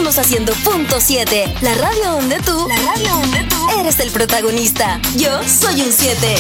seguimos haciendo Punto 7, la radio donde tú eres el protagonista. Yo soy un 7.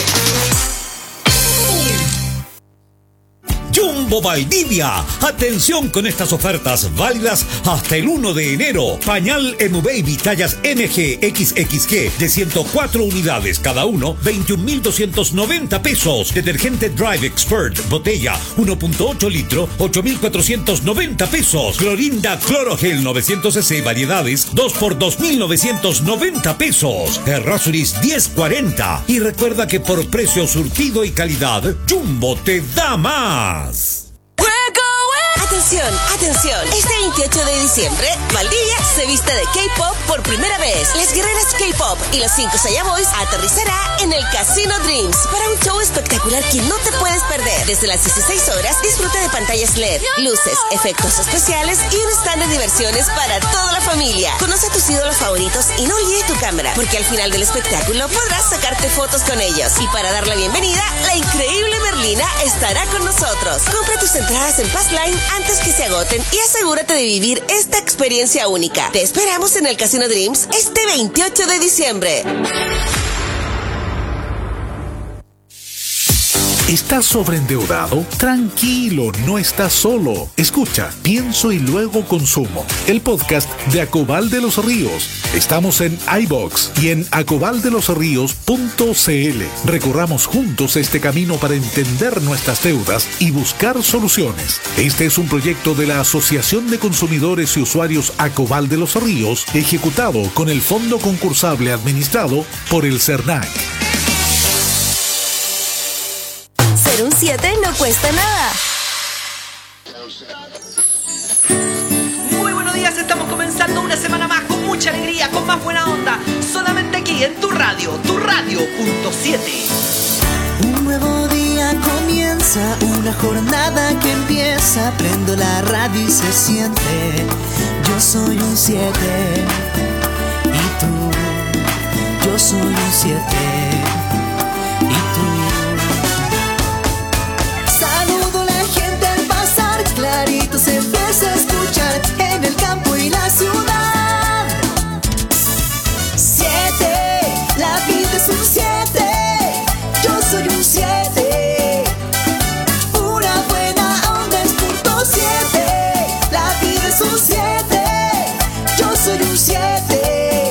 Jumbo Valdivia. Atención con estas ofertas válidas hasta el 1 de enero. Pañal M-Baby tallas MG XXG de 104 unidades cada uno, 21.290 pesos. Detergente Drive Expert botella 1.8 litro, 8.490 pesos. Clorinda Clorogel 900 cc variedades 2 por 2.990 pesos. Errázuriz 1040. Y recuerda que por precio, surtido y calidad, Jumbo te da más. Atención, atención. Este 28 de diciembre, Valdivia se viste de K-pop por primera vez. Las guerreras K-pop y los 5 Saya Boys aterrizará en el Casino Dreams para un show espectacular que no te puedes perder. Desde las 16 horas, disfruta de pantallas LED, luces, efectos especiales y un stand de diversiones para toda la familia. Conoce a tus ídolos favoritos y no olvides tu cámara, porque al final del espectáculo podrás sacarte fotos con ellos. Y para dar la bienvenida, la increíble Merlina estará con nosotros. Compra tus entradas en Passline antes que se agoten y asegúrate de vivir esta experiencia única. Te esperamos en el Casino Dreams este 28 de diciembre. ¿Estás sobreendeudado? Tranquilo, no estás solo. Escucha, Pienso y Luego Consumo, el podcast de Acobal de los Ríos. Estamos en iVoox y en acobaldelosríos.cl. Recorramos juntos este camino para entender nuestras deudas y buscar soluciones. Este es un proyecto de la Asociación de Consumidores y Usuarios Acobal de los Ríos, ejecutado con el Fondo Concursable administrado por el CERNAC. Ser un 7 no cuesta nada. Muy buenos días, estamos comenzando una semana más con mucha alegría, con más buena onda, solamente aquí en tu radio Punto 7. Un nuevo día comienza, una jornada que empieza, prendo la radio y se siente, yo soy un 7, y tú, yo soy un 7, y tú. Clarito se empieza a escuchar en el campo y la ciudad. 7, la vida es un 7, yo soy un 7. Una buena onda es punto 7, la vida es un 7, yo soy un 7.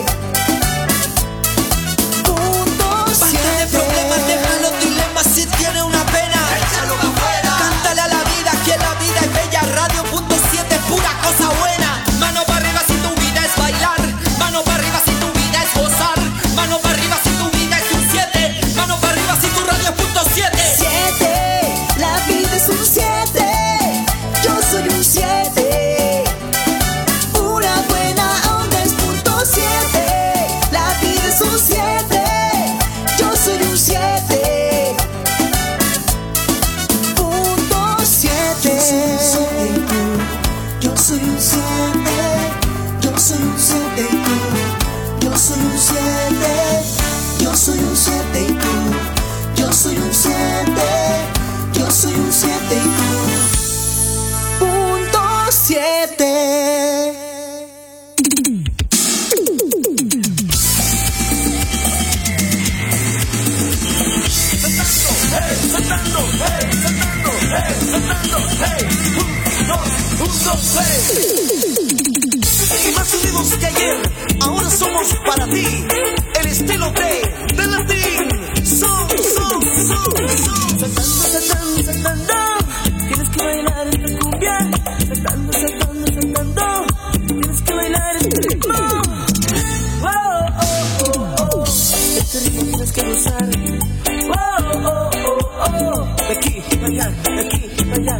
Punto 7. Basta de problemas, deja los dilemas, si tiene una pena, échalo afuera. Cántale a la vida que la vida es bella. Radio Punto 7 es pura cosa buena. Mano para arriba si tu vida es bailar, mano para arriba si tu vida es gozar, mano para arriba si tu vida es un 7, mano para arriba si tu radio es punto 7. 7, la vida es un 7, yo soy un 7. Una buena onda es punto 7, la vida es un 7, yo soy un 7. Punto 7. Yo soy un 7, yo soy un 7 y tú. Yo soy un 7, yo soy un 7 y tú. Yo soy un 7, yo soy un 7 y tú. Punto 7. Saltando, hey, 1, 2, 3. Y más unidos que ayer, ahora somos para ti el estilo de latín. Son. Saltando, tienes que bailar esta cumbia. Saltando, tienes que bailar este ritmo. Este ritmo tienes que gozar. De aquí para allá, de aquí para allá.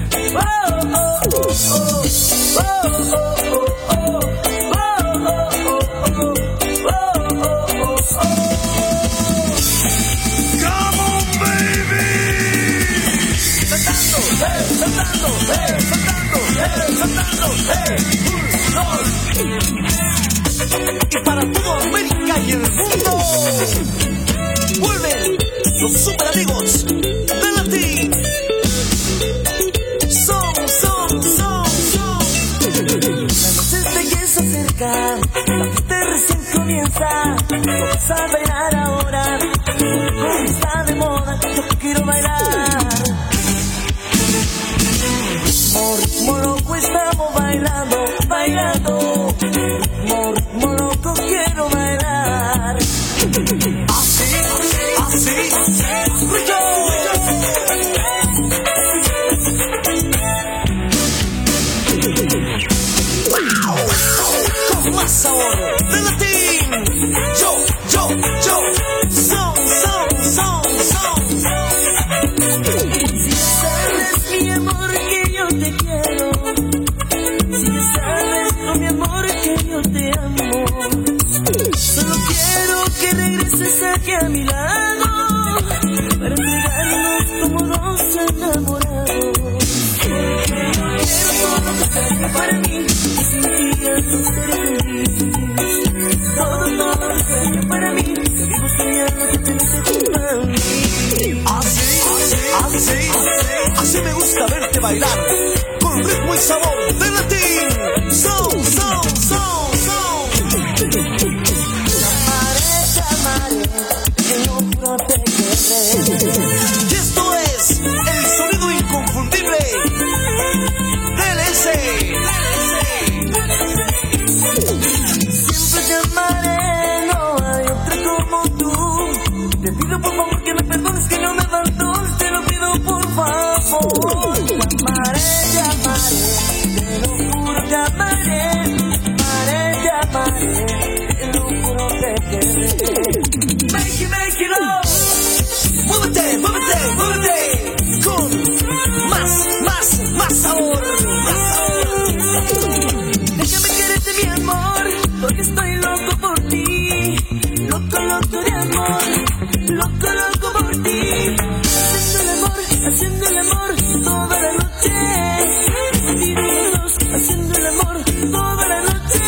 Come on, baby. Saltando, hey. Y para todo América y el mundo, vuelven los super amigos de Latín. Son. La noche de belleza cerca, gusta, vamos a bailar ahora. Como está de moda, yo quiero bailar. Ritmo loco estamos bailando, bailando. Ritmo loco quiero bailar. Así, así, escucho. Con más sabor de latín. Yo, son. Si sabes, mi amor, que yo te quiero. Si sabes, oh, mi amor, que yo te amo. Solo quiero que regreses aquí a mi lado para entregarnos como dos enamorados. Quiero todo lo que sea para mí, que sin ti no seré feliz. Todo lo que sea para mí, que vivo soñando que tenés junto a mí. Así me gusta verte bailar, con ritmo y sabor de latín. Son. Y esto es el sonido inconfundible del S. Siempre te amaré, no hay otra como tú. Te pido por favor que me perdones, que no me abandones, te lo pido por favor. Te lo juro, te amaré, te lo juro, te querré. Make it love. Muévete, con más sabor. Déjame quererte, mi amor, porque estoy loco por ti. Loco de amor, loco por ti. Haciendo el amor toda la noche. Haciendo el amor toda la noche.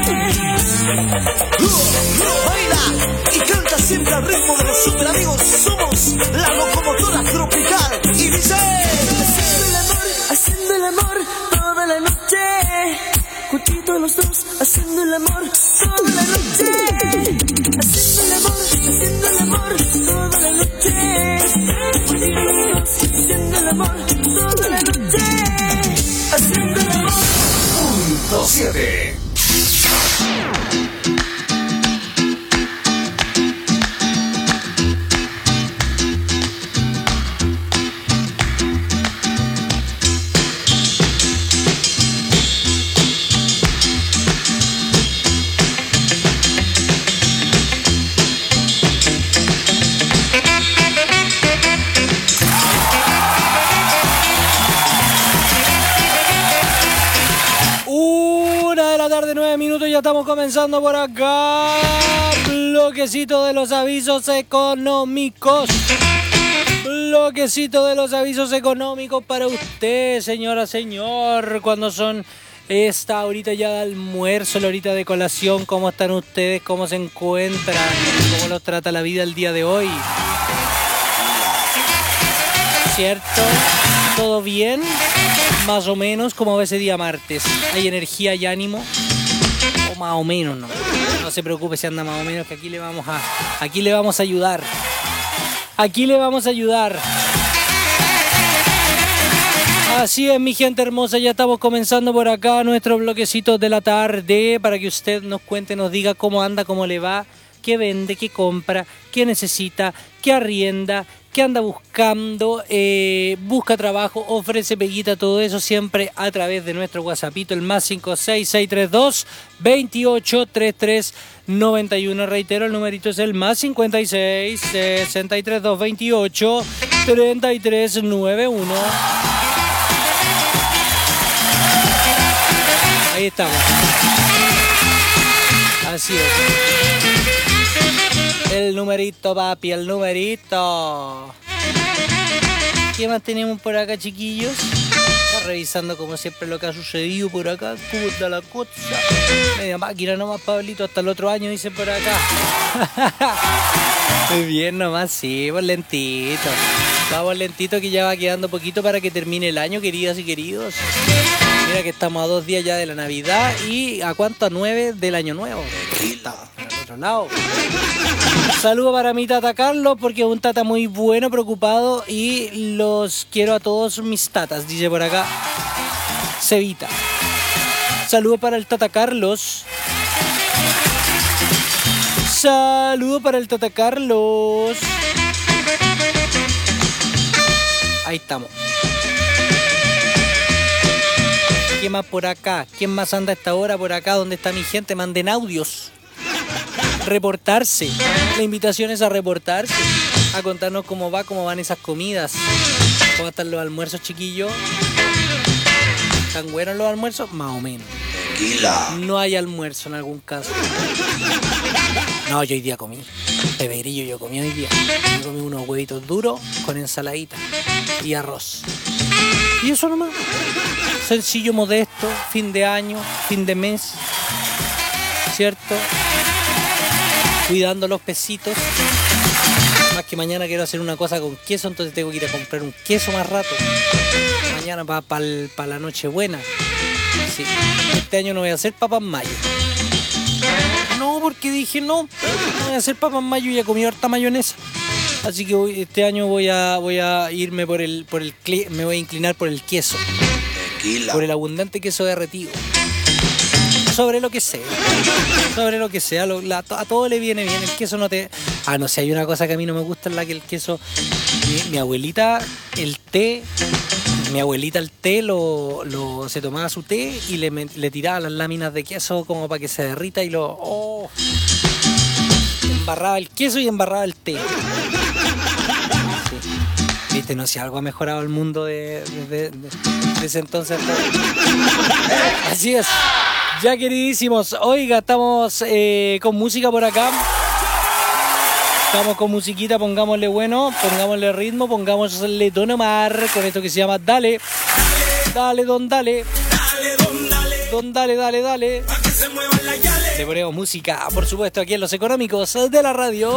Baila y canta siempre al ritmo de los super amigos. Somos la locomotora tropical y dice: haciendo el amor toda la noche. Juntitos los dos, haciendo el amor toda la noche. Haciendo el amor toda la noche. Juntitos los dos, haciendo el amor toda la noche. Haciendo el amor. Punto 7. Ya estamos comenzando por acá. Bloquecito de los avisos económicos. Bloquecito de los avisos económicos para usted, señora, señor. Cuando son esta horita ya de almuerzo, la horita de colación. ¿Cómo están ustedes? ¿Cómo se encuentran? ¿Cómo los trata la vida el día de hoy? ¿Cierto? ¿Todo bien? Más o menos como ese día martes. ¿Hay energía y ánimo? O más o menos, no se preocupe si anda más o menos, que aquí le vamos a ayudar. Aquí le vamos a ayudar. Así es, mi gente hermosa, ya estamos comenzando por acá nuestro bloquecito de la tarde para que usted nos cuente, nos diga cómo anda, cómo le va, qué vende, qué compra, qué necesita, qué arrienda, qué anda buscando, busca trabajo, ofrece peguita, todo eso siempre a través de nuestro WhatsAppito, el más 56632 2833 91. Reitero, el numerito es el más 56 632 28 33 91. Ahí estamos. Así es. El numerito, papi, el numerito. ¿Qué más tenemos por acá, chiquillos? Está revisando como siempre lo que ha sucedido por acá. ¿Cómo está la cosa? Media máquina nomás, Pablito, hasta el otro año, dicen por acá. Muy bien nomás, sí, vamos lentito. Vamos lentito que ya va quedando poquito para que termine el año, queridas y queridos. Mira que estamos a 2 días ya de la Navidad y ¿a cuánto? A 9 del año nuevo. otro lado. Saludo para mi tata Carlos, porque es un tata muy bueno, preocupado, y los quiero a todos mis tatas, dice por acá Cevita. Saludo para el tata Carlos. Saludo para el tata Carlos. Ahí estamos. ¿Quién más por acá? ¿Quién más anda a esta hora por acá? ¿Dónde está mi gente? Manden audios. Reportarse. La invitación es a reportarse. A contarnos cómo van esas comidas. ¿Cómo están los almuerzos, chiquillos? ¿Están buenos los almuerzos? Más o menos. No hay almuerzo en algún caso. No, yo hoy día comí. Peberillo yo comí hoy día. Yo comí unos huevitos duros con ensaladita y arroz. Y eso nomás. Sencillo, modesto, fin de año, fin de mes, ¿cierto? Cuidando los pesitos. Más que mañana quiero hacer una cosa con queso, entonces tengo que ir a comprar un queso más rato. Mañana para la Nochebuena. Sí. Este año no voy a hacer papas mayo. No, porque dije no voy a hacer papas mayo y he comido harta mayonesa. Así que este año voy a irme me voy a inclinar por el queso. Por el abundante queso derretido. Sobre lo que sea. A todo le viene bien. El queso no te... no sé, hay una cosa que a mí no me gusta, es la que el queso... Mi abuelita, el té se tomaba su té y le tiraba las láminas de queso como para que se derrita y embarraba el queso y embarraba el té. Sí. Viste, no sé, algo ha mejorado el mundo desde ese entonces. Así es. Ya, queridísimos, oiga, estamos con música por acá. Estamos con musiquita, pongámosle ritmo, pongámosle Don Omar con esto que se llama Dale. Dale, don, dale. Don, dale. Le ponemos música, por supuesto, aquí en Los Económicos de la radio.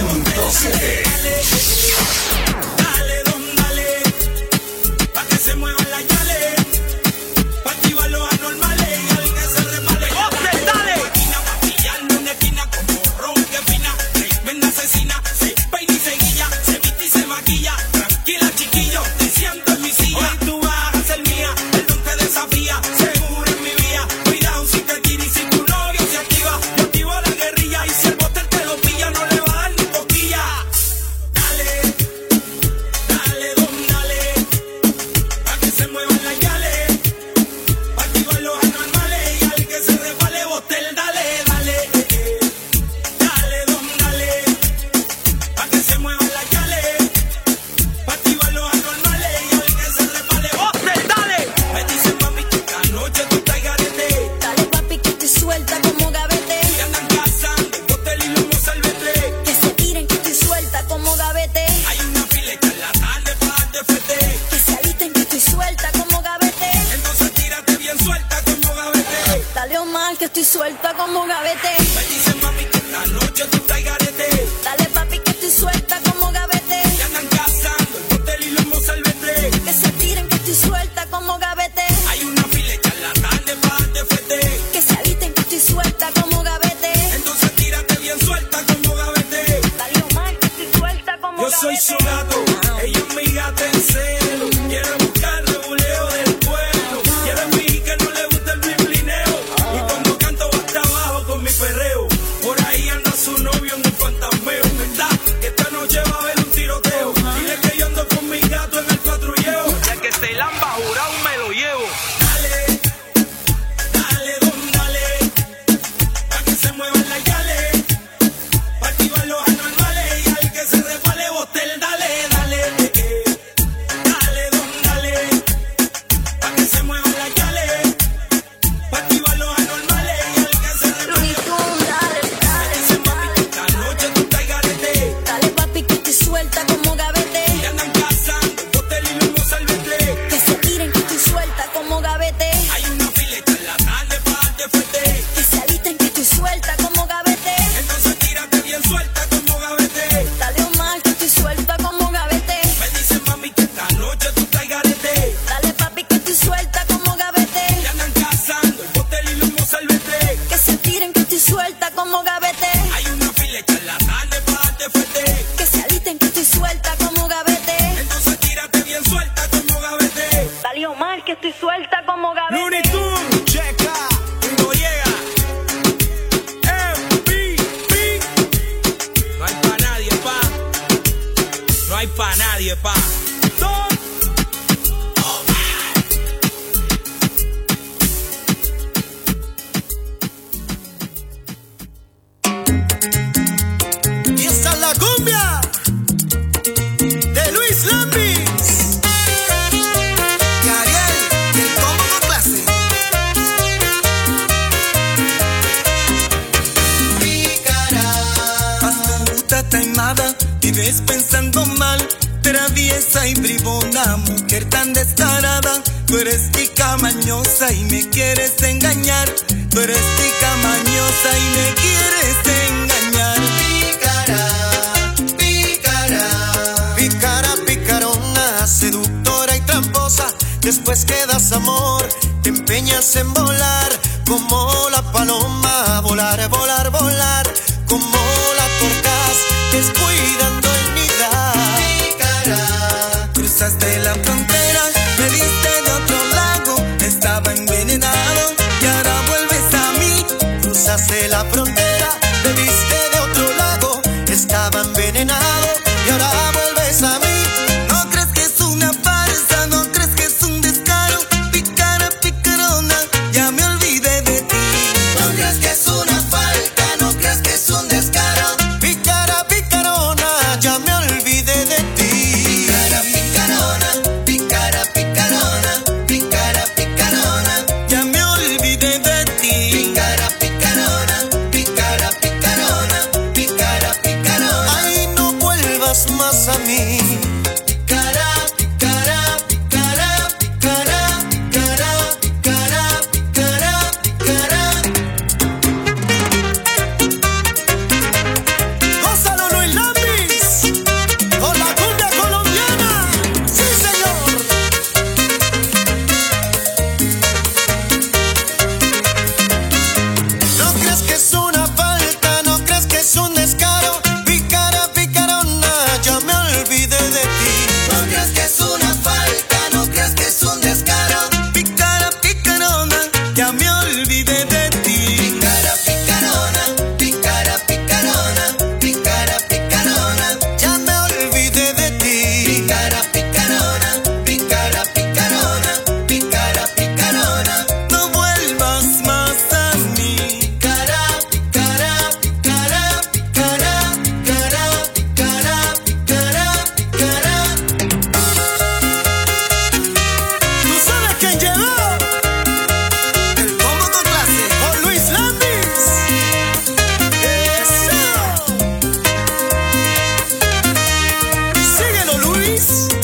Suelta como gavete. Me dicen mami que esta noche tú estás garete. Dale papi que estoy suelta como gavete. Ya andan cazando el botel y los mozalbete. Que se tiren que estoy suelta como gavete. Hay una fila de charlatanes para darte fete. Que se alisten que estoy suelta como gavete. Entonces tírate bien suelta como gavete. Dale Omar que estoy suelta como gavete. Yo soy su gato, ella es mi gata en celo. Quiere buscar reguleo del pueblo. Quiere fingir que no le gusta el biblineo. Y cuando canto va hasta abajo con mi perreo. Por ahí anda su novio estoy suelta como gavete. Looney Tunes, checa, no llega. MVP. No hay pa' nadie, pa. No hay pa' nadie, pa. Y esta es la cumbia de Luis Lambis y Ariel, y el combo con clase. Pícara, astuta, taimada, vives pensando mal, traviesa y bribona, mujer tan descarada. Tú eres tica mañosa y me quieres engañar. Tú eres tica mañosa y me quieres engañar. Pícara, picarona, seductora y tramposa. Después que das amor, te empeñas en volar como la paloma. Volar, volar, volar, como la torcaz, descuidando el nidar. Pícara, cruzaste la frontera, me viste de otro lago, estaba envenenado y ahora vuelves a mí. Cruzaste la frontera, me viste de otro lago, estaba envenenado y ahora vuelves a mí. No crees que es una farsa, no crees que es un descaro. Pícara, picarona, ya me olvidé de ti. No crees que es una falta, no crees que es un descaro. Pícara, picarona, ya me olvidé de ti. Pícara, picarona, pícara, picarona, pícara, picarona, ya me olvidé de ti. Pícara, picarona, pícara, picarona, pícara, picarona. Ay, no vuelvas más a mí. Picara, picara, picara, picara, picara, picara, picara, picara. Gózalo, Luis Lambis, con la cumbia colombiana. Sí, señor. No crees que es una falta, no crees que es un descaro. Pícara, picarona, ya me olvidé de ti. No crees que es una falta, no crees que es un descaro. Pícara, picarona, ya me olvidé de ti. Pícara, picarona, pícara, picarona, pícara, picarona, ya me olvidé de ti. Pícara, picarona, pícara, picarona, pícara, picarona, no vuelvas más a mí. Picara, picara, picara, picara, picara, picara, picara, picara. ¿Tú sabes quién llegó? El combo con clase, con Luis Lambis. ¡Eso! Síguelo, Luis.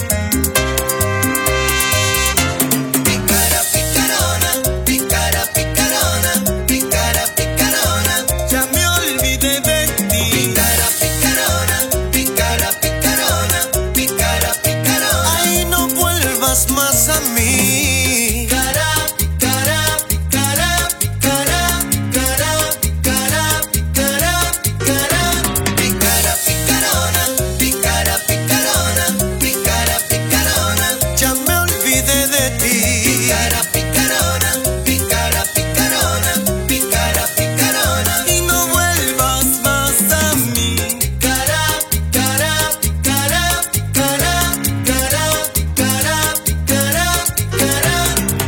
Picara, picarona, picara, picarona, picara, picarona, ya me olvidé de ti. Picara, picarona, picara, picarona, picara, picarona, ay, no vuelvas más a mí. Picara, picara, picara, picara, picara, picara, picara, picara. Picara, picarona, picara, picarona, picara, picarona, ya me olvidé de ti. Picara, picarona, picara, picarona, picara, picarona, y no vuelvas más a mí. Picara, picara, picara, picara, picara, picara, picara, picara.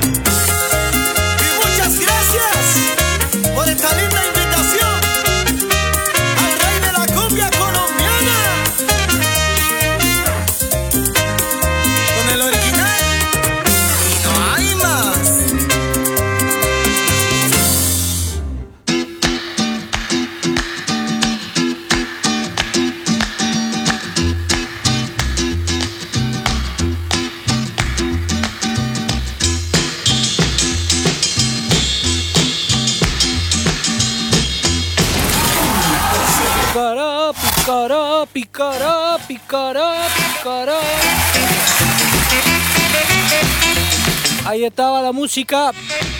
Y muchas gracias por esta linda invitación al rey de la cumbia colombiana, con el original y no hay más. Picará, picará, picará, picará, picará. Ahí estaba la música.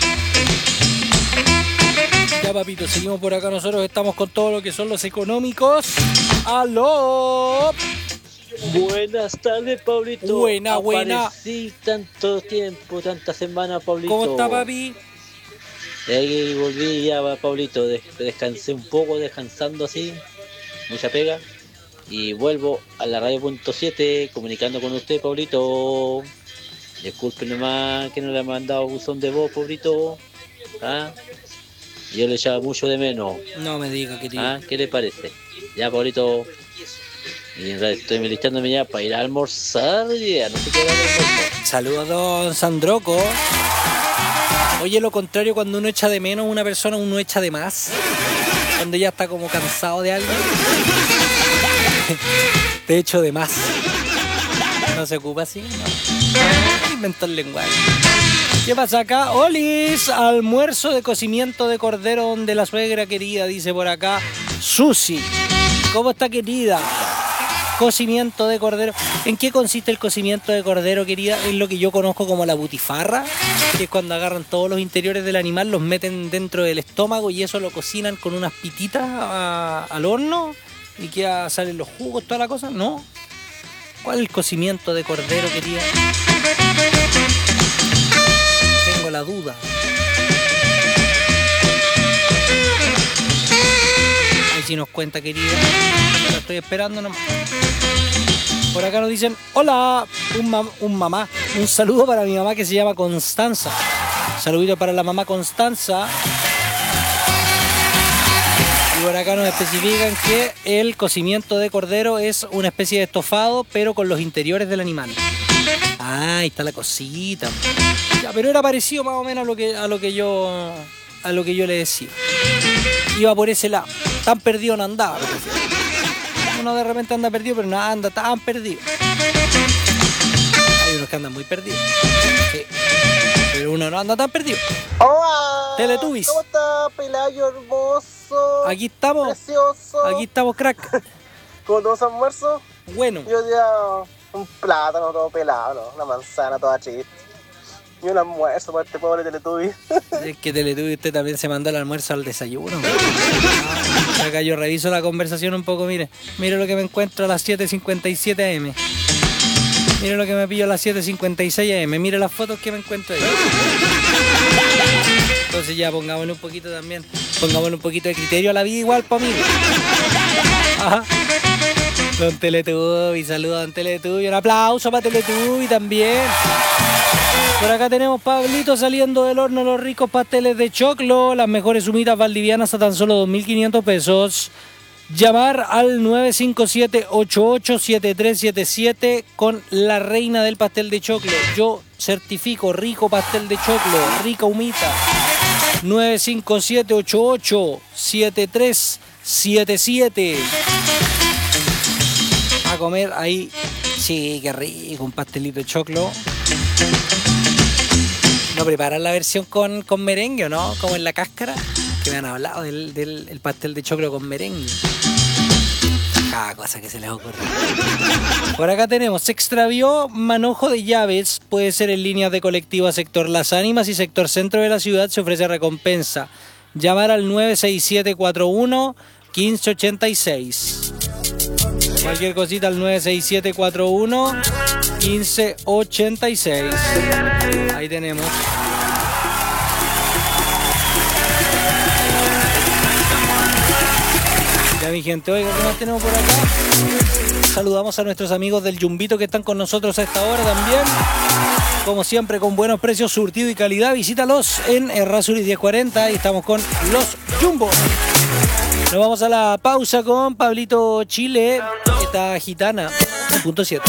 Ya, papito, seguimos por acá. Nosotros estamos con todo lo que son los económicos. ¡Aló! Buenas tardes, Pablito. Buena. Aparecí tanto tiempo, tanta semana, Pablito. ¿Cómo está, papi? De ahí volví ya, Pablito. Descansé un poco, descansando así. Mucha pega. Y vuelvo a la radio.7 comunicando con usted, Pablito. Disculpen nomás que no le he mandado buzón de voz, Pablito. ¿Ah? Yo le echaba mucho de menos. No me diga, querido. ¿Ah? ¿Qué le parece? Ya, Pablito. Y en realidad estoy listándome ya para ir a almorzar. Ya, no sé qué hora de almorzar. Saludos, don Sandroco. Oye, lo contrario, cuando uno echa de menos a una persona, uno echa de más. Cuando ya está como cansado de algo. Te echo de más. ¿No se ocupa así? No. Inventó el lenguaje. ¿Qué pasa acá? Olis, almuerzo de cocimiento de cordero donde la suegra querida, dice por acá. Susi, ¿cómo está, querida? Cocimiento de cordero. ¿En qué consiste el cocimiento de cordero, querida? Es lo que yo conozco como la butifarra, que es cuando agarran todos los interiores del animal, los meten dentro del estómago y eso lo cocinan con unas pititas al horno y que salen los jugos, toda la cosa. ¿No? ¿Cuál es el cocimiento de cordero, querida? Tengo la duda. Ahí sí nos cuenta, querida. Lo estoy esperando nomás. Por acá nos dicen, hola, un saludo para mi mamá que se llama Constanza. Saludito para la mamá Constanza. Y por acá nos especifican que el cocimiento de cordero es una especie de estofado, pero con los interiores del animal. Ah, ahí está la cosita. Ya, pero era parecido más o menos a lo que yo le decía. Iba por ese lado. Tan perdido no andaba. Uno de repente anda perdido, pero no anda tan perdido. Hay unos que andan muy perdidos. Sí. Pero uno no anda tan perdido. ¡Hola! Teletubbies. ¿Cómo está, Pelayo hermoso? Aquí estamos. Precioso. Aquí estamos, crack. ¿Cómo tomas almuerzo? Bueno. Yo ya un plátano todo pelado, ¿no? Una manzana toda chiste. Y un almuerzo para este pobre Teletubby. Es que Teletubby usted también se mandó el almuerzo al desayuno. Acá yo reviso la conversación un poco, mire lo que me encuentro a las 7:57 am. Mire lo que me pillo a las 7:56 am. Mire las fotos que me encuentro ahí. Entonces ya pongámosle un poquito también. Pongámosle un poquito de criterio a la vida igual, para mí. Ajá. Don Teletubby, saludos a Don Teletubby. Un aplauso para Teletubby también. Por acá tenemos Pablito saliendo del horno los ricos pasteles de choclo, las mejores humitas valdivianas a tan solo 2.500 pesos. Llamar al 957-887377 con la reina del pastel de choclo. Yo certifico rico pastel de choclo, rica humita. 957-887377. A comer ahí. Sí, qué rico, un pastelito de choclo. ¿No preparan la versión con merengue o no? Como en la cáscara, que me han hablado del pastel de choclo con merengue. Cada cosa que se les ocurre. Por acá tenemos, se extravió manojo de llaves, puede ser en líneas de colectiva sector Las Ánimas y sector centro de la ciudad, se ofrece recompensa. Llamar al 96741-1586. Cualquier cosita al 96741-1586. Ahí tenemos. Ya, mi gente, oiga, ¿qué más tenemos por acá? Saludamos a nuestros amigos del Yumbito que están con nosotros a esta hora también. Como siempre, con buenos precios, surtido y calidad. Visítalos en Errázuriz 1040 y estamos con los Jumbo. Nos vamos a la pausa con Pablito Chile, esta gitana, punto 7.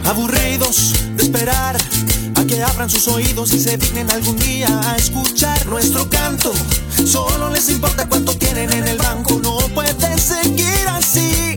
aburridos de esperar a que abran sus oídos y se dignen algún día a escuchar nuestro canto. Solo les importa cuánto tienen en el banco. No puede seguir así.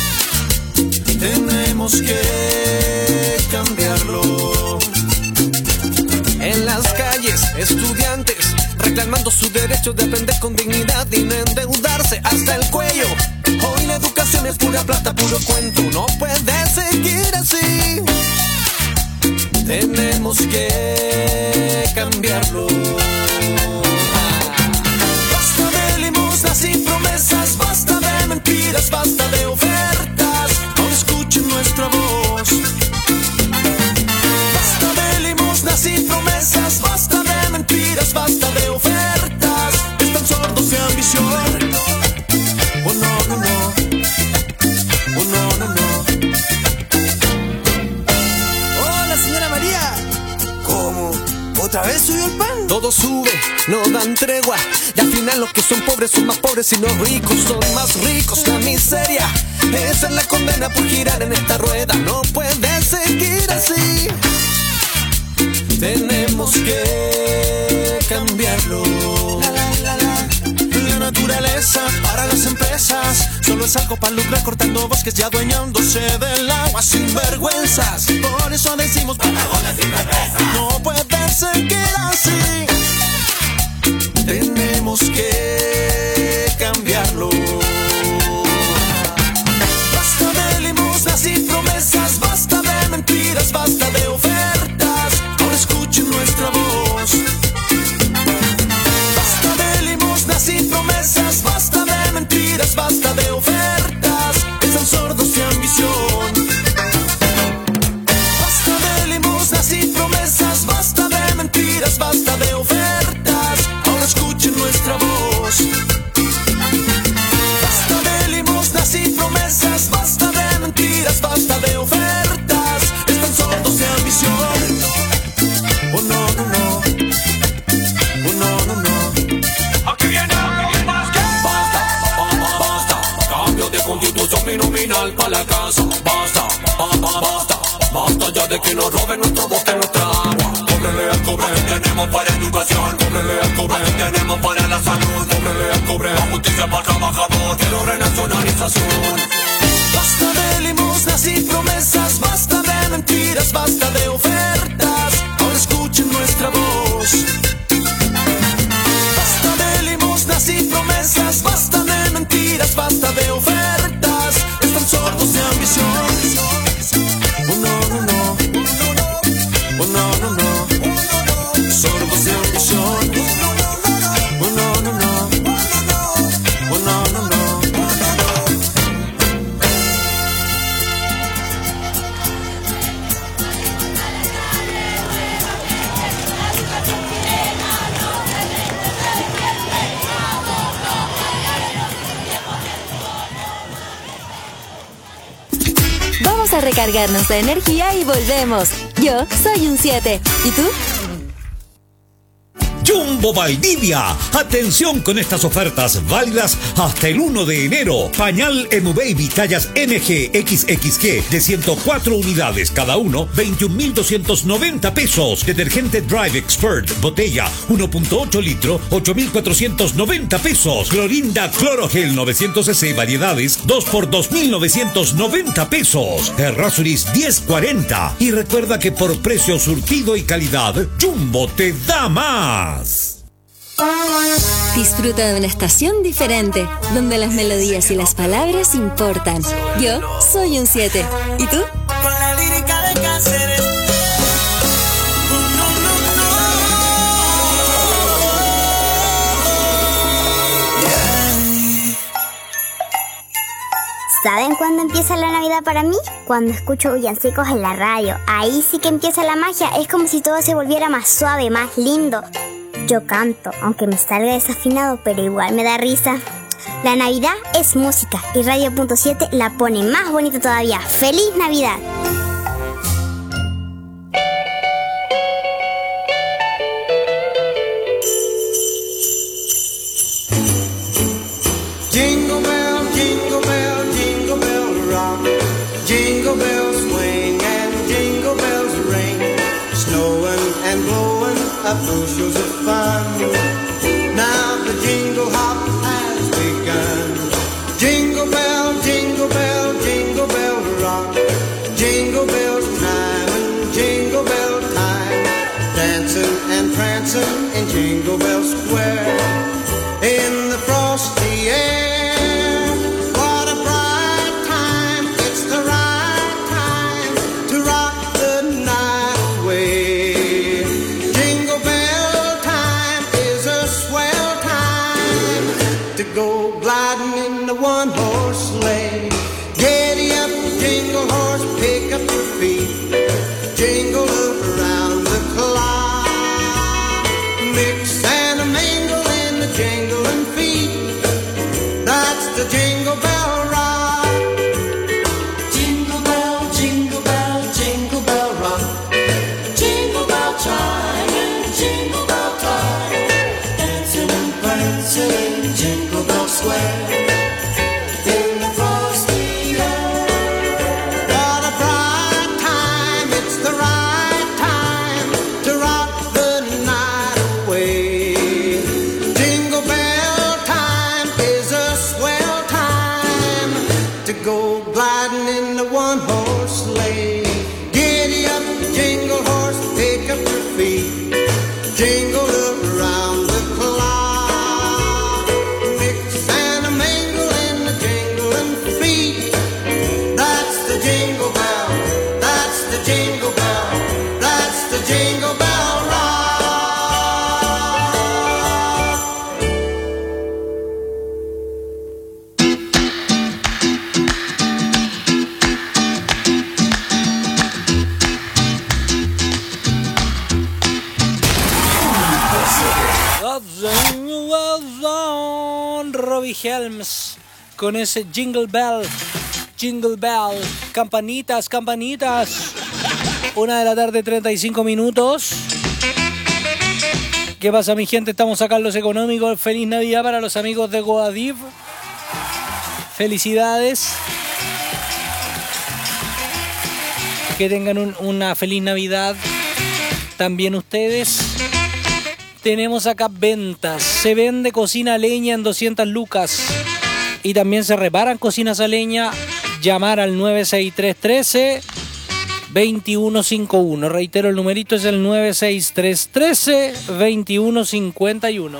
Tenemos que cambiarlo. En las calles, estudiantes reclamando su derecho de aprender con dignidad y no endeudarse hasta el cuello. Hoy la educación es pura plata, puro cuento. No puede seguir así. Tenemos que cambiarlo. Basta de limosnas y promesas, basta de mentiras, basta de ofertas. Ahora escuchen nuestra voz. Basta de limosnas y promesas, basta de mentiras, basta de ofertas. Están sordos de ambición. Oh no, no, no. Oh no, no, no. Hola, señora María. ¿Cómo? ¿Otra vez subió el pan? Todo sube, no dan tregua. Y al final los que son pobres son más pobres y los ricos son más ricos. La miseria, esa es la condena por girar en esta rueda. No puede seguir así. Tenemos que cambiarlo. La naturaleza para las empresas solo es algo para lucrar, cortando bosques y adueñándose del agua sin vergüenzas. Por eso decimos Patagones sin cerveza. No puede seguir así. Tenemos que cambiarlo. Basta de limosnas y promesas, basta de mentiras, basta de ofertas. Ahora escuchen nuestra voz. Basta de limosnas y promesas, basta de mentiras, basta de ofertas. Están sordos de ambición. Basta de limosnas y promesas, basta de mentiras, basta de ofertas. Ahora escuchen nuestra voz. Basta de limosnas y promesas, basta de mentiras, basta de ofertas. Están sordos de ambición. Oh no, no, no. Oh no, no, no. Aquí viene más que basta, cambio de constitución binominal para la casa. Basta ya de que nos roben nuestro bosque, nuestra agua. Cóbrele al cobre, tenemos para educación. Cóbrele al cobre, tenemos para la salud. Cóbrele al cobre, la justicia para el trabajador. Quiero renacionalización. Basta de limosnas y promesas, basta de mentiras, basta de ofertas. Ahora escuchen nuestra voz. Basta de limosnas y promesas, basta de mentiras, basta de ofertas. Están sordos de ambición. Oh no, no, no. Oh no, no, no. Sordos de ambición. Oh no, no, no. Oh no, no, no. Vamos a recargarnos de energía y volvemos. Yo soy un 7. ¿Y tú? Jumbo Valdivia. Atención con estas ofertas válidas hasta el 1 de enero. Pañal M-Baby tallas MG XXG de 104 unidades cada uno, 21.290 pesos. Detergente Drive Expert botella 1.8 litro, 8.490 pesos. Clorinda Clorogel 900 cc variedades 2 por 2.990 pesos. Errázuriz 1040. Y recuerda que por precio, surtido y calidad, Jumbo te da más. Disfruta de una estación diferente, donde las melodías y las palabras importan. Yo soy un 7. ¿Y tú? Con la lírica de Cáceres. ¿Saben cuándo empieza la Navidad para mí? Cuando escucho villancicos en la radio. Ahí sí que empieza la magia. Es como si todo se volviera más suave, más lindo. Yo canto, aunque me salga desafinado, pero igual me da risa. La Navidad es música y Radio.7 la pone más bonita todavía. ¡Feliz Navidad! Jingle bell, jingle bell, jingle bell rock. Jingle bells swing and jingle go gliding in the one-horse sleigh. Giddy up, jingle horse, pick up your feet, jingle around the clock. Mix and a mingle in the jingling feet, that's the Jingle Bell Rock. Jingle bell, jingle bell, jingle bell rock. Jingle bell chime and jingle bell time, dancing and prancing in Jingle Bell Square. In the frosty air, what a bright time! It's the right time to rock the night away. Jingle bell time is a swell time to go gliding in the one-horse sleigh. Giddy up, jingle horse, pick up your feet, jingle around the clock. Mix and a mingle in the jingling feet, that's the Jingle Bell, that's the Jingle Bell, that's the Jingle Bell Rock. Robbie Helms con ese Jingle Bell, Jingle Bell, campanitas, campanitas. 1:35 p.m. ¿Qué pasa, mi gente? Estamos acá en Los Económicos. Feliz Navidad para los amigos de Goadiv. Felicidades. Que tengan una feliz Navidad también ustedes. Tenemos acá ventas. Se vende cocina a leña en 200 lucas. Y también se reparan cocinas a leña. Llamar al 96313-2151. Reitero, el numerito es el 96313-2151.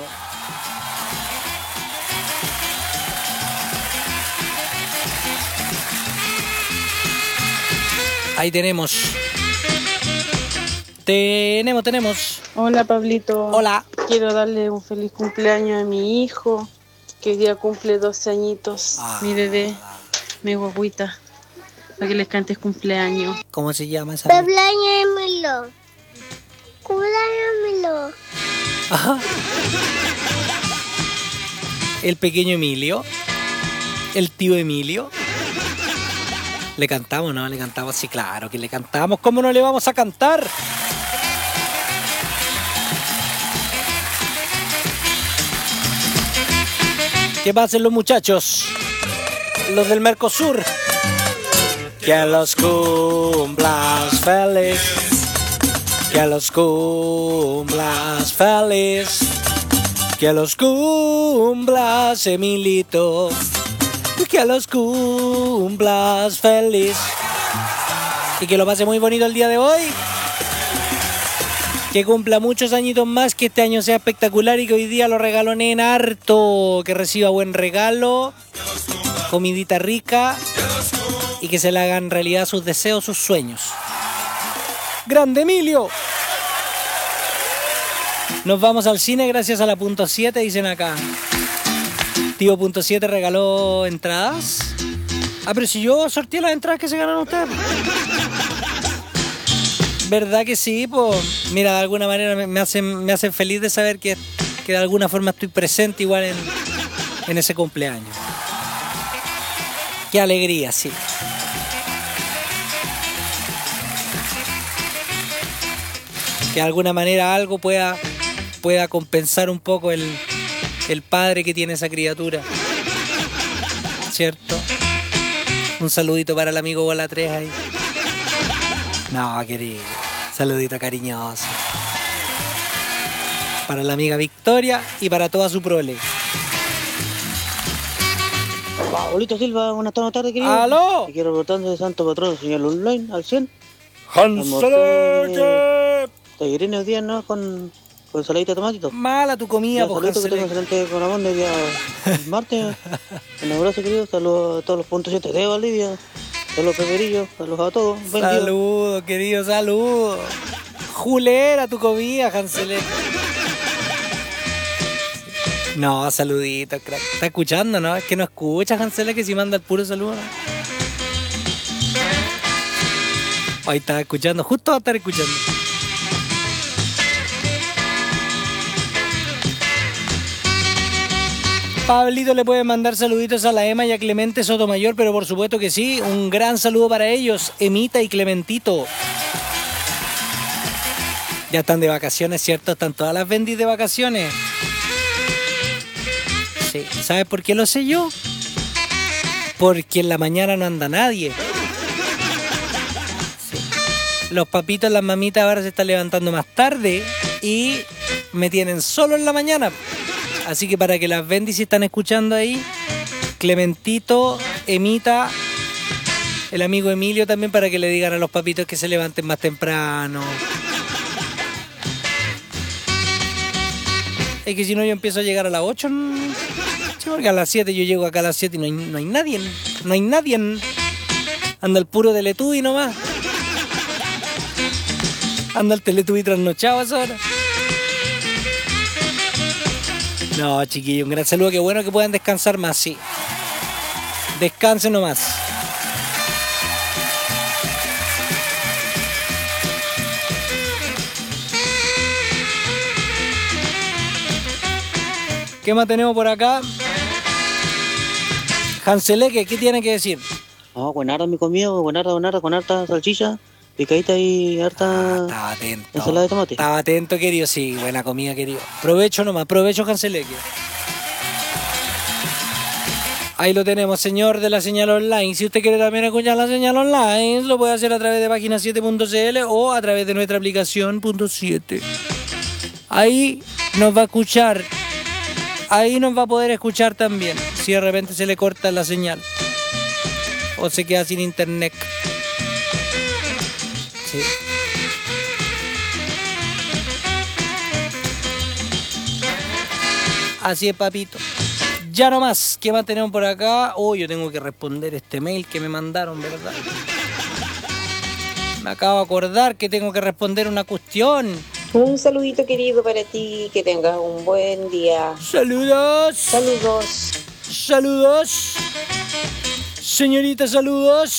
Ahí tenemos. Tenemos. Hola, Pablito. Hola. Quiero darle un feliz cumpleaños a mi hijo, que hoy día cumple 12 añitos. Mi bebé, mi guaguita, para que les cantes cumpleaños. ¿Cómo se llama esa? Cumpleaños, cumpleaños. Ajá. El pequeño Emilio. El tío Emilio. ¿Le cantamos, no? ¿Le cantamos? Sí, claro que le cantamos. ¿Cómo no le vamos a cantar? ¿Qué pasen los muchachos? Los del Mercosur. Que los cumplas feliz. Que los cumplas feliz. Que los cumplas, Emilito. Que los cumplas feliz. Y que lo pase muy bonito el día de hoy. Que cumpla muchos añitos más, que este año sea espectacular y que hoy día lo regaloneen harto. Que reciba buen regalo, comidita rica y que se le hagan realidad sus deseos, sus sueños. ¡Grande Emilio! Nos vamos al cine gracias a la Punto 7, dicen acá. Tío Punto 7 regaló entradas. Ah, pero si yo sorteé las entradas que se ganaron ustedes. ¿Verdad que sí? Pues mira, de alguna manera me hacen feliz de saber que de alguna forma estoy presente igual en ese cumpleaños. Qué alegría, sí. Que de alguna manera algo pueda compensar un poco el padre que tiene esa criatura. ¿Cierto? Un saludito para el amigo Bola 3 ahí. No, querido. Saludito cariñoso. Para la amiga Victoria y para toda su prole. Pablito Silva, buenas tardes, querido. ¡Aló! Te quiero reportar de Santo Patrón, señor Online, al 100. ¡Hanselete! Tallarines días, ¿no? Con saladita de tomatito. Mala tu comida, por Hanselete. Que tengo excelente con de día martes. Un abrazo, querido. Saludos a todos los puntos 7 de Valdivia. Saludos, Peperillo. Saludos a todos. Saludos, querido, saludos. Julera tu comida, Hanselete. No, saludito, crack. Está escuchando, ¿no? Es que no escucha, Hansel, que si manda el puro saludo, ¿no? Ahí está escuchando, justo va a estar escuchando. Pablito le puede mandar saluditos a la Emma y a Clemente Sotomayor, pero por supuesto que sí, un gran saludo para ellos, Emita y Clementito. Ya están de vacaciones, ¿cierto? Están todas las bendis de vacaciones. Sí, ¿sabes por qué lo sé yo? Porque en la mañana no anda nadie. Sí. Los papitos, las mamitas ahora se están levantando más tarde y me tienen solo en la mañana. Así que para que las bendis si están escuchando ahí, Clementito, Emita, el amigo Emilio también, para que le digan a los papitos que se levanten más temprano. Es que si no yo empiezo a llegar a las 8, sí, porque a las 7 yo llego acá a las 7 y no hay nadie, no hay nadie. Anda el puro Teletubby nomás. Anda el Teletubby trasnochado a esa hora. No, chiquillos, un gran saludo, qué bueno que puedan descansar más, sí. Descansen nomás. ¿Qué más tenemos por acá? Hanseleque, ¿qué tiene que decir? No, buenarda mi comido, buenarda, con harta salchicha, picadita y harta estaba atento. Ensalada de tomate. Estaba atento, querido, sí, buena comida, querido. Provecho nomás, provecho, Hanseleque. Ahí lo tenemos, señor de la señal online. Si usted quiere también escuchar la señal online, lo puede hacer a través de página7.cl o a través de nuestra aplicación .7. Ahí nos va a escuchar. Ahí nos va a poder escuchar también, si de repente se le corta la señal o se queda sin internet. Sí. Así es, papito. Ya nomás, ¿qué más tenemos por acá? Oh, yo tengo que responder este mail que me mandaron, ¿verdad? Me acabo de acordar que tengo que responder una cuestión. Un saludito querido para ti, que tengas un buen día. Saludos. Saludos. Saludos. Señorita, saludos.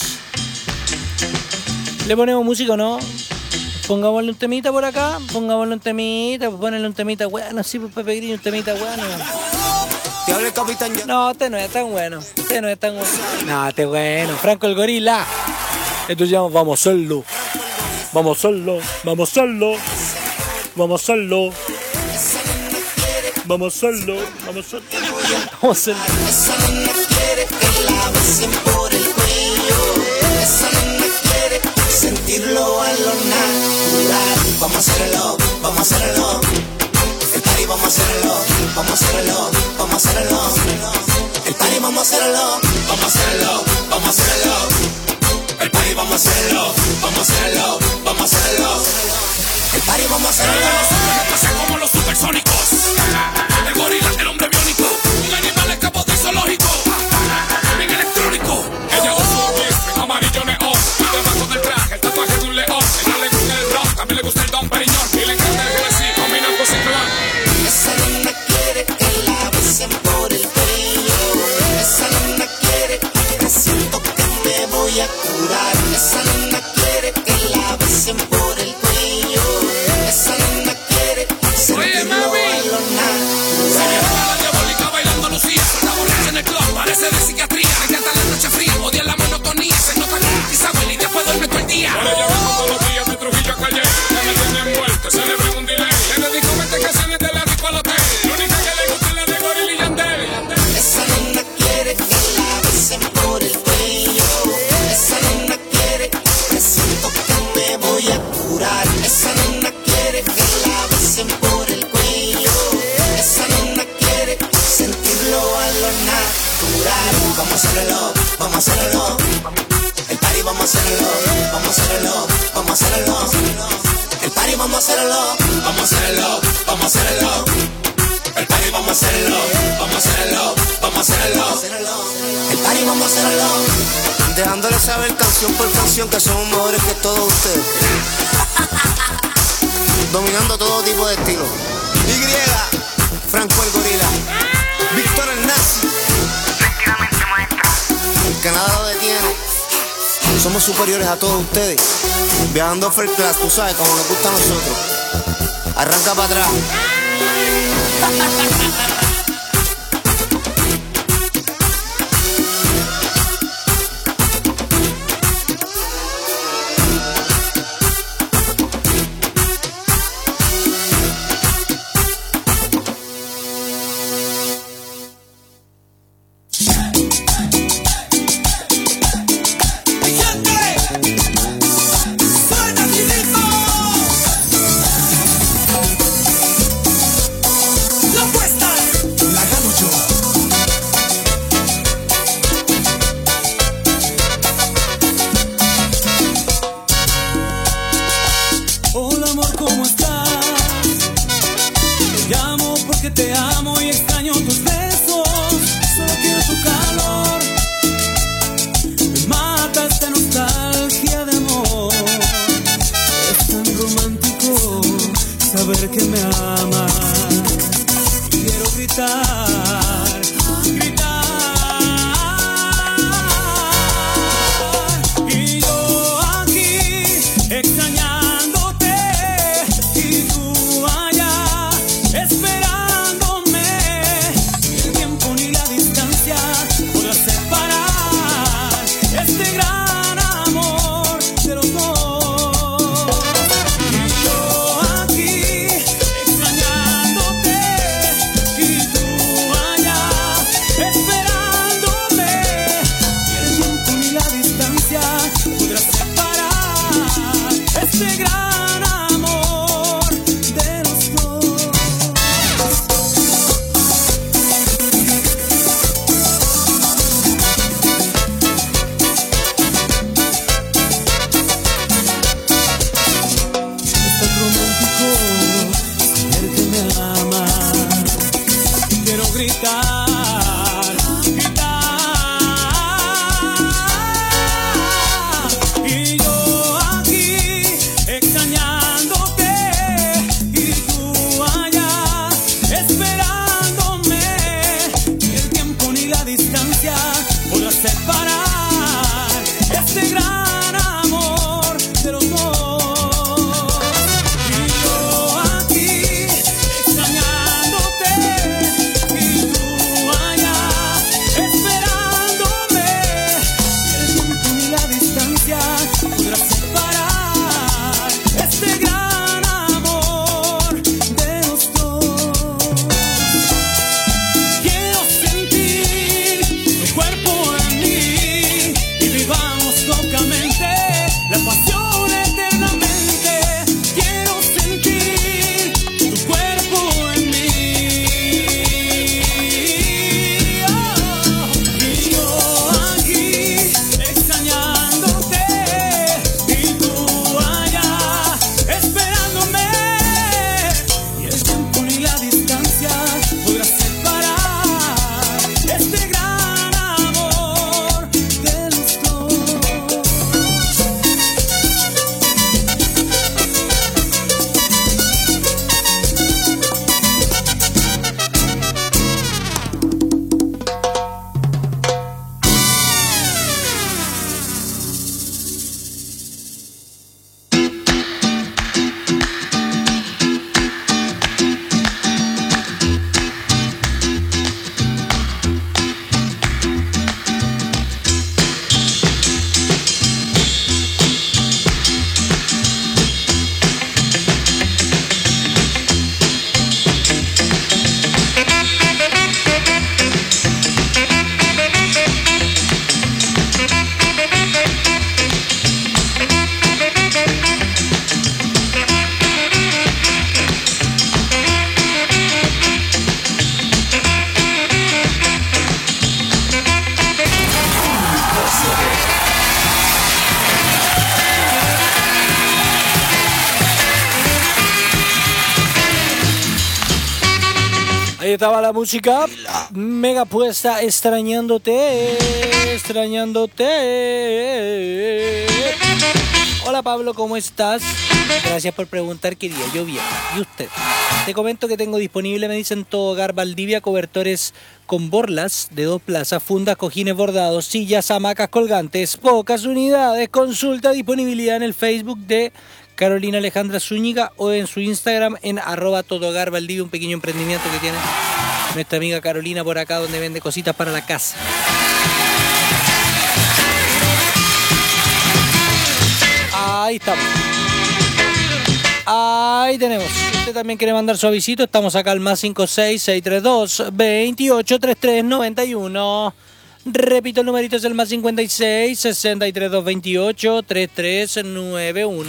¿Le ponemos música o no? Pongámosle un temita por acá. Pongámosle un temita. Ponle un temita bueno. Sí, pues Pepe Grillo, un temita bueno. Te habla el capitán ya. No, este no es tan bueno. Este no es tan bueno. No, este es bueno. Franco el Gorila. Esto se llama Vamos a hacerlo. Vamos a hacerlo. Vamos a hacerlo. Vamos a hacerlo. Vamos a hacerlo. Vamos a hacerlo. Vamos a hacerlo. Esa nena quiere que la besen por el cuello. Esa nena quiere sentirlo a lo natural. Vamos a hacerlo. Vamos a hacerlo. El party vamos a hacerlo. Vamos a hacerlo. Vamos a hacerlo. El party vamos a hacerlo. Vamos a hacerlo. Vamos a hacerlo. El party vamos a hacerlo. Vamos a hacerlo. Vamos a hacerlo. El party vamos a hacerlo. Como los supersónicos. El gorila, el hombre biónico. Un animal escapó del zoológico. Bien electrónico. Ella usa un whisky amarillo neón. Y debajo del traje el tatuaje de un león. Ella le gusta el rock, también le gusta el Don Perignon. Y le encanta el Genesis, combina con Ciclón. Esa nena quiere que la besen por el cuello. Esa nena quiere que siento que me voy a curar. Esa nena quiere que la besen por el cuello. Esa nena quiere sentirlo a lo natural. La diabólica bailando Lucía. La borracha en el club, parece de psiquiatría. Le encanta la noche fría, odia la monotonía. Se nota que quizá huele y después duerme todo el día. Yo le llamo todos los días de Trujillo a Calle. Ya me tienen muerto, celebra un delay. Le dedico 20 canciones de la disco al hotel. La única que le gusta es la de Gorilla y Yandel. Esa nena quiere que la besen por el cuello. Esa nena quiere que siento que me voy a curar. Esa nena quiere que la besen por el cuello. Esa nena quiere sentirlo a lo natural. Vamos a hacerlo, vamos a hacerlo. El party vamos a hacerlo, vamos a hacerlo, vamos a hacerlo. El party vamos a hacerlo, vamos a hacerlo, vamos a hacerlo. El party vamos a hacerlo, vamos a hacerlo, vamos a hacerlo. El party vamos a hacerlo. Dejándole saber canción por canción que somos mejores que todos ustedes. Dominando todo tipo de estilo. Y, Franco el Gorila. Víctor el Nazi. El Canadá lo detiene. Somos superiores a todos ustedes. Viajando first class, tú sabes, como nos gusta a nosotros. Arranca para atrás. Ahí estaba la música mega puesta, extrañándote. Hola Pablo, ¿cómo estás? Gracias por preguntar, querida. Yo bien. ¿Y usted? Te comento que tengo disponible, me dicen, todo Hogar Valdivia, cobertores con borlas de 2 plazas, fundas, cojines bordados, sillas, hamacas colgantes, pocas unidades. Consulta disponibilidad en el Facebook de Carolina Alejandra Zúñiga o en su Instagram en @todohogarvaldivia, un pequeño emprendimiento que tiene nuestra amiga Carolina por acá, donde vende cositas para la casa. Ahí estamos. Ahí tenemos. Si usted también quiere mandar su avisito, estamos acá al +56-632-283391. Repito, el numerito es el +56-632-283391.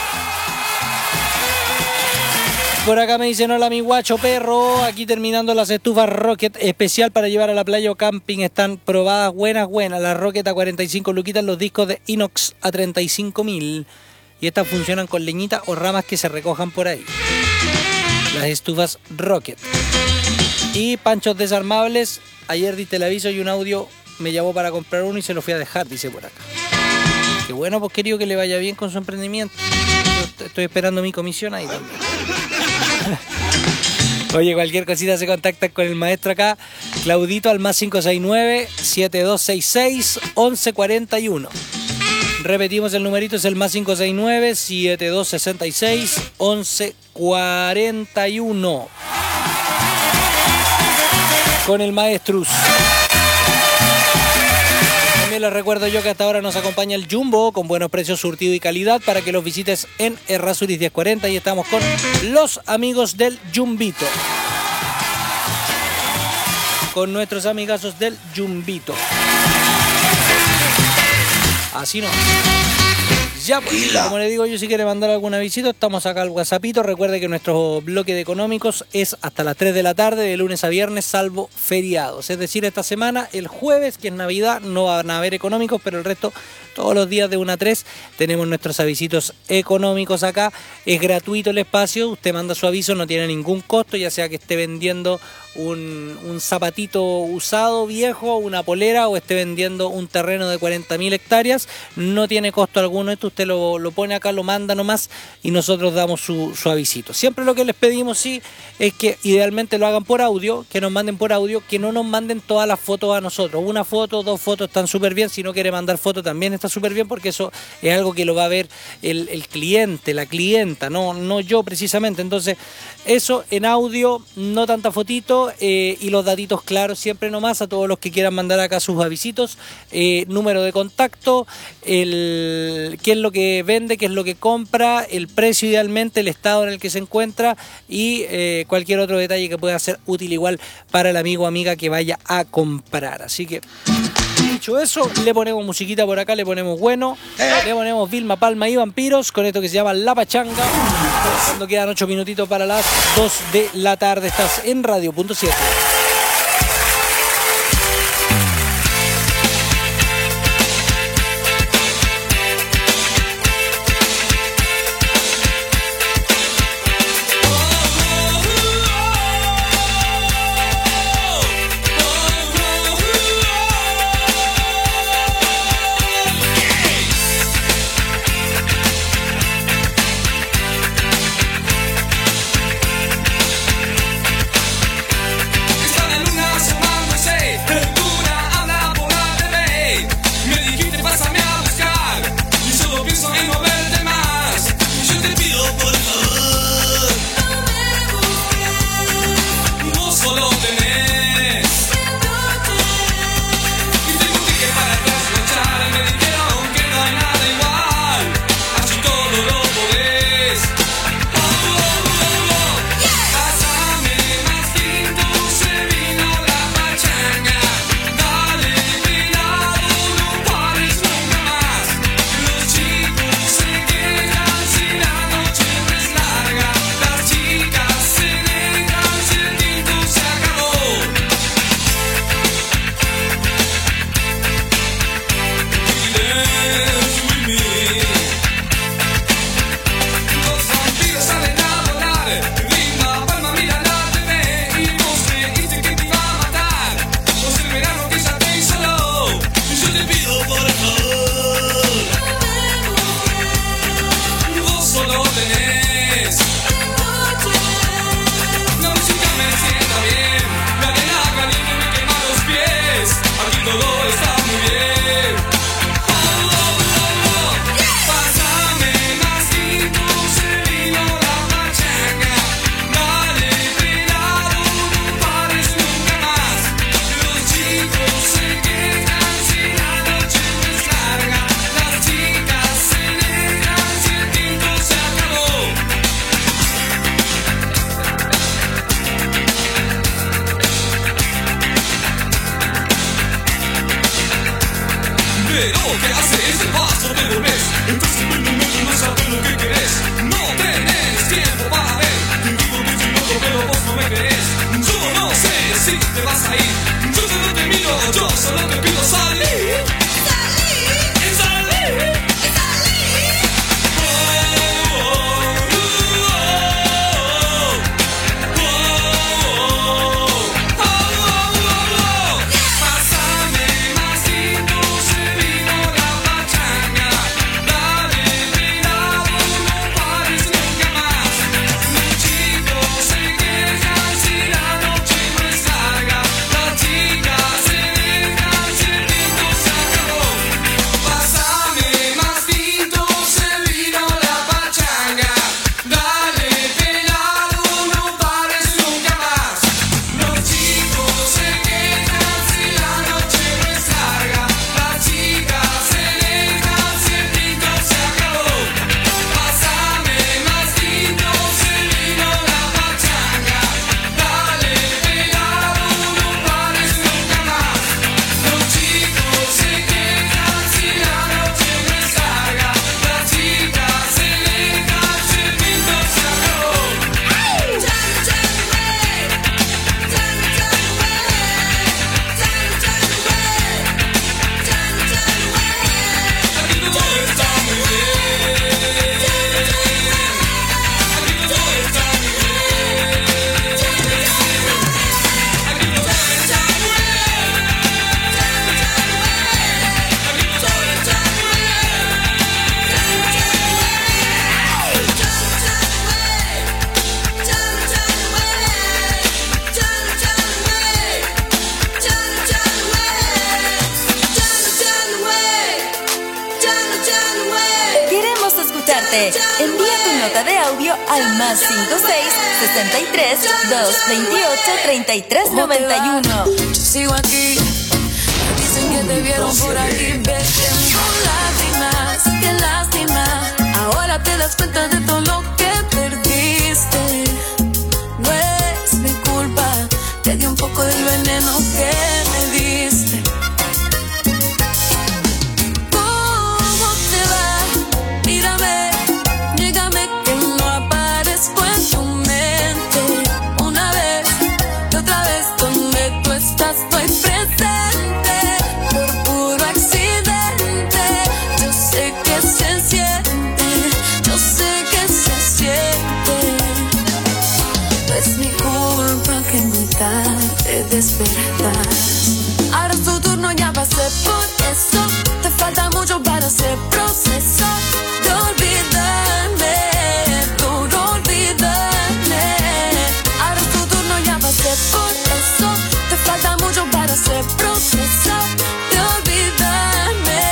Por acá me dicen, hola mi guacho perro, aquí terminando las estufas Rocket especial para llevar a la playa o camping, están probadas, buenas, las Rocket a 45 luquitas, los discos de inox a 35.000 y estas funcionan con leñita o ramas que se recojan por ahí. Las estufas Rocket. Y panchos desarmables, ayer diste el aviso y un audio me llamó para comprar uno y se lo fui a dejar, dice por acá. Qué bueno, pues querido, que le vaya bien con su emprendimiento. Yo estoy esperando mi comisión ahí también. Oye, cualquier cosita se contacta con el maestro acá, Claudito, al +569-7266-1141. Repetimos el numerito, es el +569-7266-1141. Con el maestrus. También les recuerdo yo que hasta ahora nos acompaña el Jumbo con buenos precios, surtido y calidad para que los visites en Errázuriz 1040 y estamos con los amigos del Jumbito. Con nuestros amigazos del Jumbito. Así no. Ya, pues, como le digo yo, si quiere mandar alguna visita, estamos acá al WhatsAppito. Recuerde que nuestro bloque de económicos es hasta las 3 de la tarde, de lunes a viernes, salvo feriados. Es decir, esta semana, el jueves, que es Navidad, no van a haber económicos, pero el resto, todos los días de 1 a 3, tenemos nuestros avisitos económicos acá. Es gratuito el espacio, usted manda su aviso, no tiene ningún costo, ya sea que esté vendiendo un zapatito usado, viejo, una polera, o esté vendiendo un terreno de 40.000 hectáreas, no tiene costo alguno. Esto usted lo pone acá, lo manda nomás y nosotros damos su avisito. Siempre lo que les pedimos, sí, es que idealmente lo hagan por audio, que nos manden por audio, que no nos manden todas las fotos a nosotros. 1 foto, 2 fotos están súper bien. Si no quiere mandar fotos también está súper bien, porque eso es algo que lo va a ver el cliente, la clienta, no yo precisamente. Entonces, eso en audio, no tanta fotito, y los datitos claros siempre nomás a todos los que quieran mandar acá sus avisitos. Número de contacto, qué es lo que vende, qué es lo que compra, el precio idealmente, el estado en el que se encuentra y cualquier otro detalle que pueda ser útil igual para el amigo o amiga que vaya a comprar. Así que, dicho eso, le ponemos musiquita por acá, le ponemos bueno, le ponemos Vilma Palma y Vampiros con esto que se llama La Pachanga. Cuando quedan 8 minutitos para las 2 de la tarde, estás en Radio.7. Esta Pero ¿qué haces? El paso te volvés. Estás en el momento, no sabes lo que querés. No tenés tiempo para ver. Te digo que soy loco, pero vos no me querés. Yo no sé si te vas a ir. Yo solo te miro, yo solo te pido salir. Envía tu nota de audio al más 56-228-3391. Yo sigo aquí, dicen que te vieron por ahí vertiendo lágrimas, qué lástima. Ahora te das cuenta de todo lo que perdiste. No es mi culpa, te di un poco del veneno que me diste. Estoy presente por puro accidente. Yo sé que se siente, yo sé que se siente. No es mi culpa que muy tarde despertas. Ahora es tu turno, ya pasé por eso. Te falta mucho para hacer proceso de olvidarme, duro olvidarme. Ahora es tu turno, ya pasé por eso. Te falta mucho para hacer proceso de olvidarme.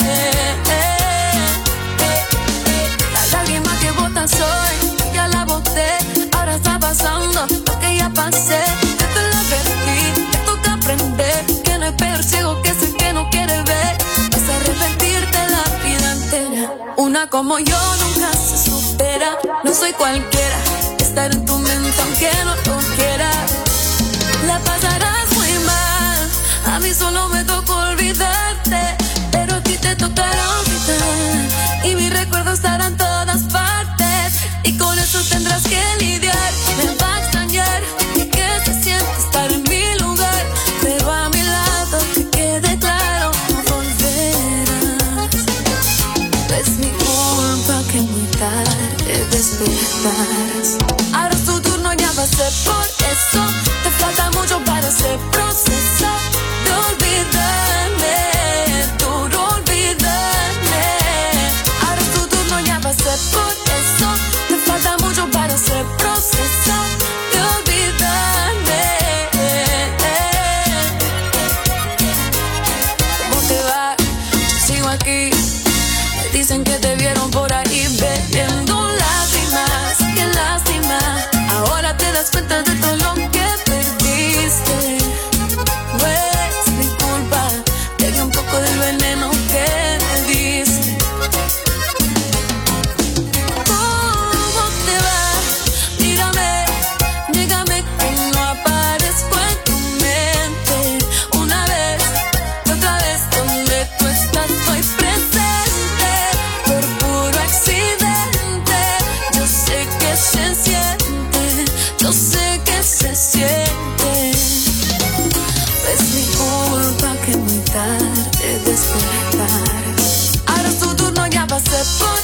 La lágrima que botas hoy, ya la boté. Ahora está pasando lo que ya pasé. Ya te lo advertí, te toca aprender que no es peor ciego que ese que no quiere ver. Vas a arrepentirte la vida entera. Una como yo nunca se supera. No soy cualquiera, estar en tu mente aunque no lo quiera. La pasarás muy mal, a mí solo me tocó olvidarte, pero a ti te tocará olvidar. Y mis recuerdos estarán en todas partes, y con eso tendrás que lidiar. Me va a extrañar y que se siente estar en mi lugar, pero a mi lado que quede claro, no volverás. No es mi culpa que muy tarde despertarás. Ahora es tu turno, ya pasé por eso. Te falta mucho para hacer proceso de olvidarme, duro olvidarme. Ahora es tu turno, ya pasé por eso. Te falta mucho para hacer proceso de olvidarme. ¿Cómo te va? Yo sigo aquí. Me dicen que te vieron por ahí bebiendo lágrimas, qué lástima. Ahora te das cuenta de todo lo que perdiste. No es mi culpa, te di un poco del veneno que me diste. ¿Cómo te va? Mírame, niégame que no aparezco en tu mente. Una vez y otra vez, donde tú estás. siente. Es mi culpa que muy tarde despertar. Ahora es tu turno, ya pasé por